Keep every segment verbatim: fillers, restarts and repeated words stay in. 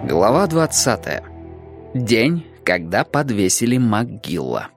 Глава двадцатая. День, когда подвесили МакГилла.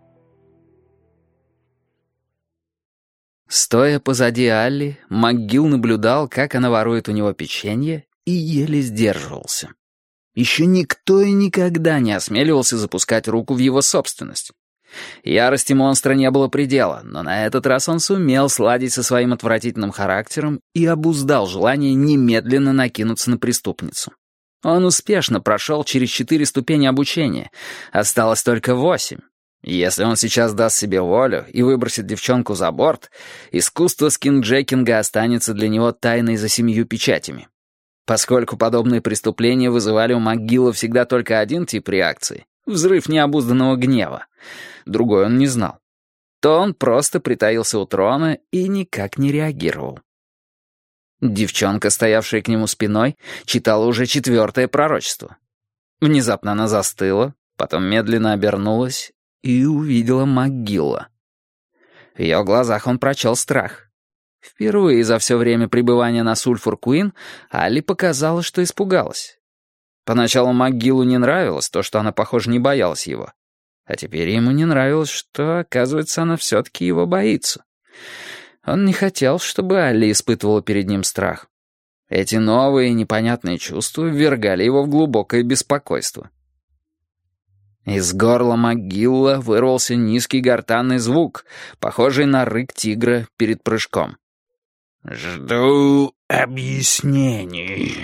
Стоя позади Алли, МакГилл наблюдал, как она ворует у него печенье, и еле сдерживался. Еще никто и никогда не осмеливался запускать руку в его собственность. Ярости монстра не было предела, но на этот раз он сумел сладить со своим отвратительным характером и обуздал желание немедленно накинуться на преступницу. Он успешно прошел через четыре ступени обучения, осталось только восемь. Если он сейчас даст себе волю и выбросит девчонку за борт, искусство скинджекинга останется для него тайной за семью печатями. Поскольку подобные преступления вызывали у МакГилла всегда только один тип реакции — взрыв необузданного гнева, другой он не знал, то он просто притаился у трона и никак не реагировал. Девчонка, стоявшая к нему спиной, читала уже четвертое пророчество. Внезапно она застыла, потом медленно обернулась и увидела МакГилла. В ее глазах он прочел страх. Впервые за все время пребывания на Сульфур-Куин Алли показала, что испугалась. Поначалу МакГиллу не нравилось то, что она, похоже, не боялась его. А теперь ему не нравилось, что, оказывается, она все-таки его боится. Он не хотел, чтобы Алли испытывала перед ним страх. Эти новые непонятные чувства ввергали его в глубокое беспокойство. Из горла МакГилла вырвался низкий гортанный звук, похожий на рык тигра перед прыжком. «Жду объяснений».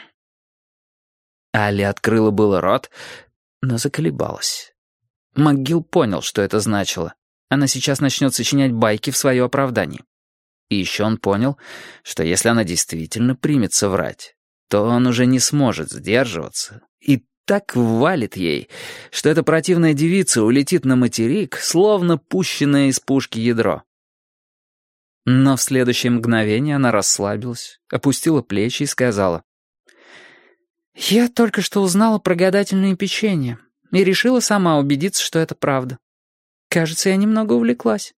Алли открыла было рот, но заколебалась. МакГилл понял, что это значило. Она сейчас начнет сочинять байки в свое оправдание. И еще он понял, что если она действительно примется врать, то он уже не сможет сдерживаться и так валит ей, что эта противная девица улетит на материк, словно пущенное из пушки ядро. Но в следующее мгновение она расслабилась, опустила плечи и сказала: «Я только что узнала про гадательные печенья и решила сама убедиться, что это правда. Кажется, я немного увлеклась».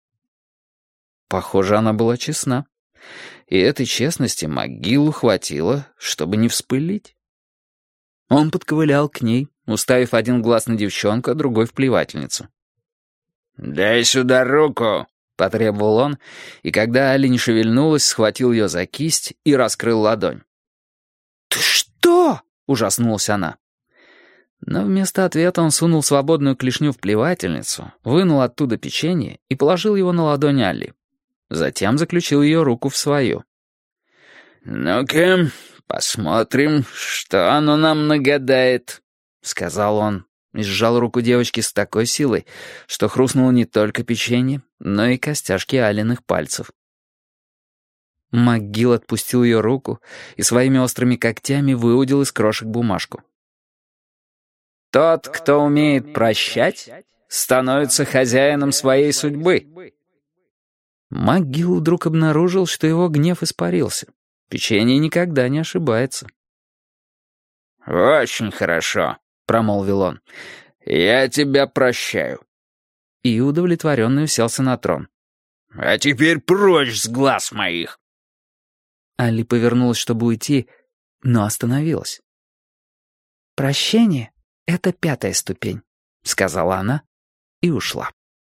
Похоже, она была честна. И этой честности МакГиллу хватило, чтобы не вспылить. Он подковылял к ней, уставив один глаз на девчонку, а другой в плевательницу. «Дай сюда руку», — потребовал он, и когда Алли не шевельнулась, схватил ее за кисть и раскрыл ладонь. «Ты что?» — ужаснулась она. Но вместо ответа он сунул свободную клешню в плевательницу, вынул оттуда печенье и положил его на ладонь Алли. Затем заключил ее руку в свою. «Ну-ка, посмотрим, что оно нам нагадает», — сказал он, и сжал руку девочки с такой силой, что хрустнуло не только печенье, но и костяшки Алиных пальцев. МакГилл отпустил ее руку и своими острыми когтями выудил из крошек бумажку. «Тот, кто умеет прощать, становится хозяином своей судьбы». МакГилл вдруг обнаружил, что его гнев испарился. Печенье никогда не ошибается. «Очень хорошо», — промолвил он. «Я тебя прощаю». И удовлетворенно уселся на трон. «А теперь прочь с глаз моих». Алли повернулась, чтобы уйти, но остановилась. «Прощение — это пятая ступень», — сказала она и ушла.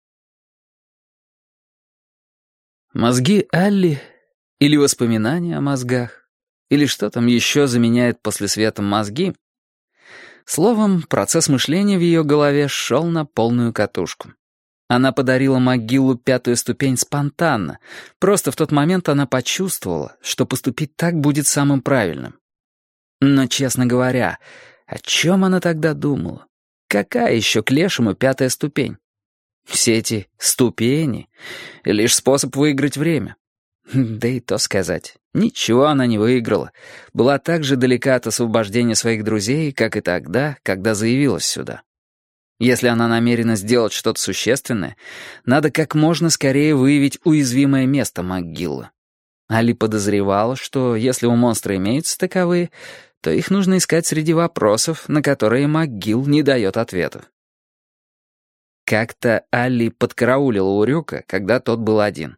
Мозги Алли, или воспоминания о мозгах, или что там еще заменяет после света мозги. Словом, процесс мышления в ее голове шел на полную катушку. Она подарила МакГиллу пятую ступень спонтанно. Просто в тот момент она почувствовала, что поступить так будет самым правильным. Но, честно говоря, о чем она тогда думала? Какая еще к лешему пятая ступень? Все эти ступени — лишь способ выиграть время. Да и то сказать. Ничего она не выиграла. Была так же далека от освобождения своих друзей, как и тогда, когда заявилась сюда. Если она намерена сделать что-то существенное, надо как можно скорее выявить уязвимое место МакГилла. Алли подозревала, что если у монстра имеются таковые, то их нужно искать среди вопросов, на которые МакГилл не дает ответов. Как-то Алли подкараулила Урюка, когда тот был один.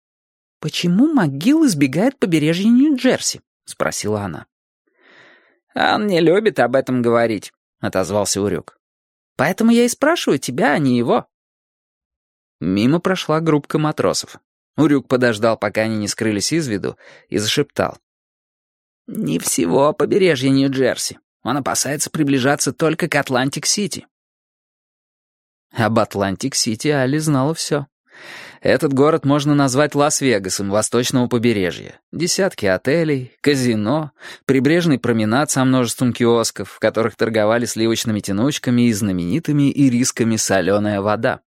«Почему МакГилл избегает побережья Нью-Джерси?» — спросила она. «Он не любит об этом говорить», — отозвался Урюк. «Поэтому я и спрашиваю тебя, а не его». Мимо прошла группка матросов. Урюк подождал, пока они не скрылись из виду, и зашептал. «Не всего побережья Нью-Джерси. Он опасается приближаться только к Атлантик-Сити». Об Атлантик-Сити Алли знала все. Этот город можно назвать Лас-Вегасом восточного побережья. Десятки отелей, казино, прибрежный променад со множеством киосков, в которых торговали сливочными тянучками и знаменитыми ирисками «Соленая вода».